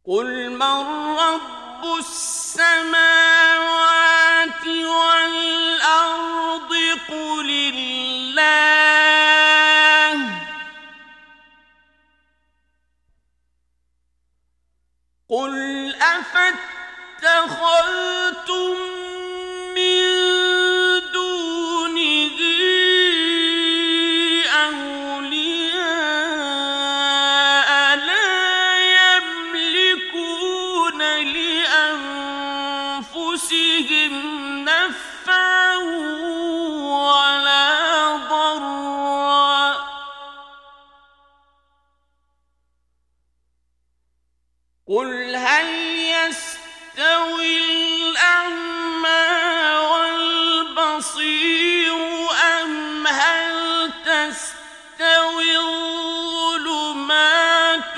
قل من رب السماوات والأرض قل الله قل أفاتخذتم من دونه أولياء لا يملكون لأنفسهم نفعا ولا ضرا قل هل يستوي الأعمى والبصير أم هل تستوي الظلمات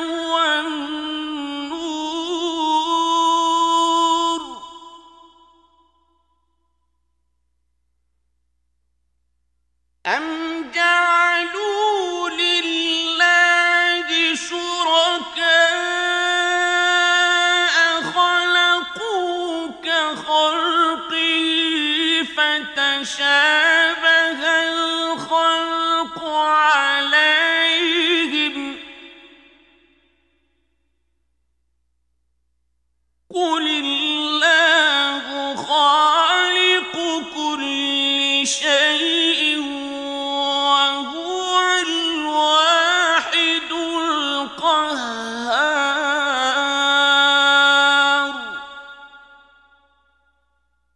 والنور أم جعلوا لله شركاء خلقوا كخلقه فتشابه الخلق عليهم قل الله خالق كل شيء